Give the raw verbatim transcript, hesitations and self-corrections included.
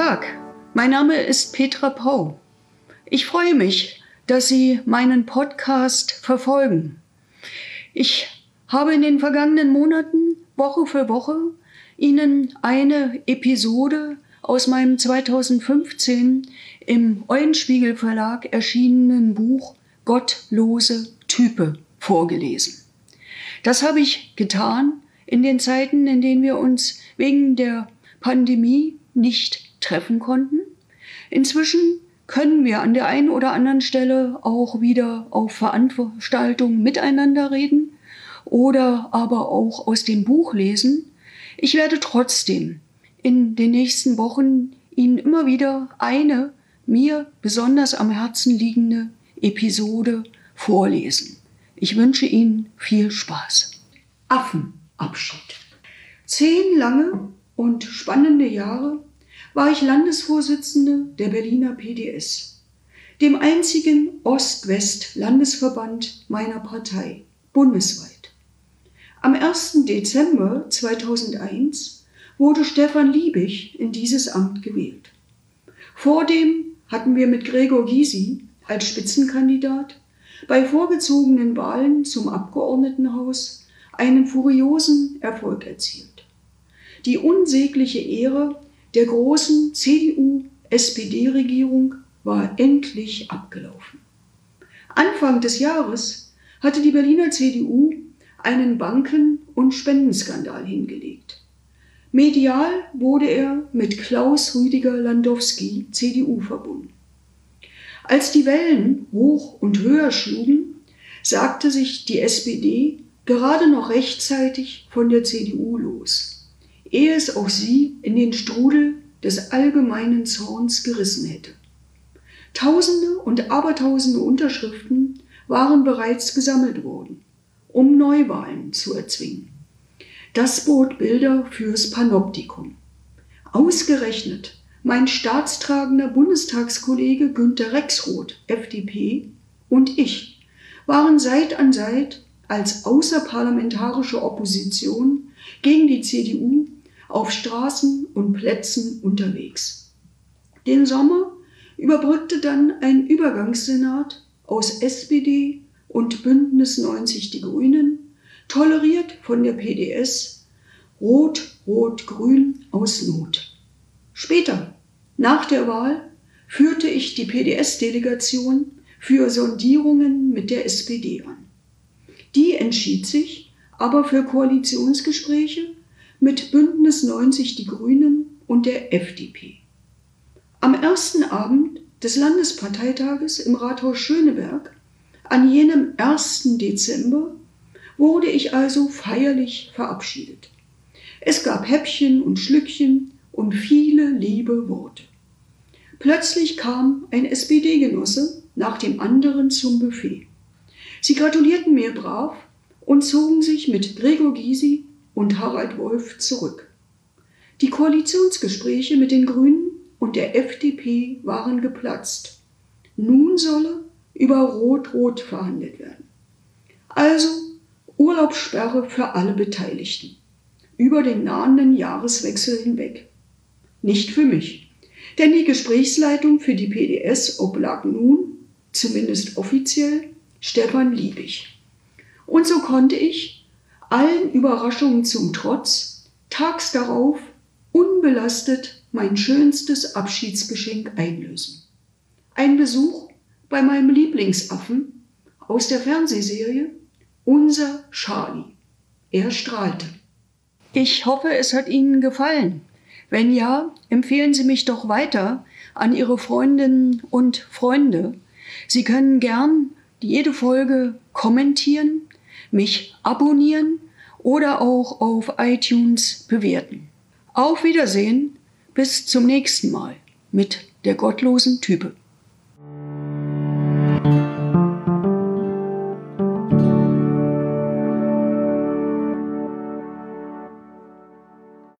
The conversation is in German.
Tag, mein Name ist Petra Pau. Ich freue mich, dass Sie meinen Podcast verfolgen. Ich habe in den vergangenen Monaten, Woche für Woche, Ihnen eine Episode aus meinem zweitausendfünfzehn im Eulenspiegel Verlag erschienenen Buch Gottlose Type vorgelesen. Das habe ich getan in den Zeiten, in denen wir uns wegen der Pandemie nicht treffen konnten. Inzwischen können wir an der einen oder anderen Stelle auch wieder auf Veranstaltungen miteinander reden oder aber auch aus dem Buch lesen. Ich werde trotzdem in den nächsten Wochen Ihnen immer wieder eine mir besonders am Herzen liegende Episode vorlesen. Ich wünsche Ihnen viel Spaß. Affenabschied. Zehn lange und spannende Jahre war ich Landesvorsitzende der Berliner P D S, dem einzigen Ost-West-Landesverband meiner Partei, bundesweit. Am ersten Dezember zweitausendeins wurde Stefan Liebig in dieses Amt gewählt. Vordem hatten wir mit Gregor Gysi als Spitzenkandidat bei vorgezogenen Wahlen zum Abgeordnetenhaus einen furiosen Erfolg erzielt. Die unsägliche Ehre der großen C D U-S P D-Regierung war endlich abgelaufen. Anfang des Jahres hatte die Berliner C D U einen Banken- und Spendenskandal hingelegt. Medial wurde er mit Klaus Rüdiger Landowski, C D U, verbunden. Als die Wellen hoch und höher schlugen, sagte sich die S P D gerade noch rechtzeitig von der C D U los, ehe es auch sie in den Strudel des allgemeinen Zorns gerissen hätte. Tausende und Abertausende Unterschriften waren bereits gesammelt worden, um Neuwahlen zu erzwingen. Das bot Bilder fürs Panoptikum. Ausgerechnet mein staatstragender Bundestagskollege Günter Rexroth, F D P, und ich waren Seit an Seit als außerparlamentarische Opposition gegen die C D U auf Straßen und Plätzen unterwegs. Den Sommer überbrückte dann ein Übergangssenat aus S P D und Bündnis neunzig Die Grünen, toleriert von der P D S, Rot-Rot-Grün aus Not. Später, nach der Wahl, führte ich die P D S-Delegation für Sondierungen mit der S P D an. Die entschied sich aber für Koalitionsgespräche mit Bündnis neunzig Die Grünen und der F D P. Am ersten Abend des Landesparteitages im Rathaus Schöneberg, an jenem ersten Dezember, wurde ich also feierlich verabschiedet. Es gab Häppchen und Schlückchen und viele liebe Worte. Plötzlich kam ein S P D-Genosse nach dem anderen zum Buffet. Sie gratulierten mir brav und zogen sich mit Gregor Gysi und Harald Wolf zurück. Die Koalitionsgespräche mit den Grünen und der F D P waren geplatzt. Nun solle über Rot-Rot verhandelt werden. Also Urlaubssperre für alle Beteiligten. Über den nahenden Jahreswechsel hinweg. Nicht für mich, denn die Gesprächsleitung für die P D S oblag nun, zumindest offiziell, Stefan Liebig. Und so konnte ich, allen Überraschungen zum Trotz, tags darauf unbelastet mein schönstes Abschiedsgeschenk einlösen. Ein Besuch bei meinem Lieblingsaffen aus der Fernsehserie Unser Charlie. Er strahlte. Ich hoffe, es hat Ihnen gefallen. Wenn ja, empfehlen Sie mich doch weiter an Ihre Freundinnen und Freunde. Sie können gern jede Folge kommentieren, mich abonnieren oder auch auf iTunes bewerten. Auf Wiedersehen, bis zum nächsten Mal mit der gottlosen Type.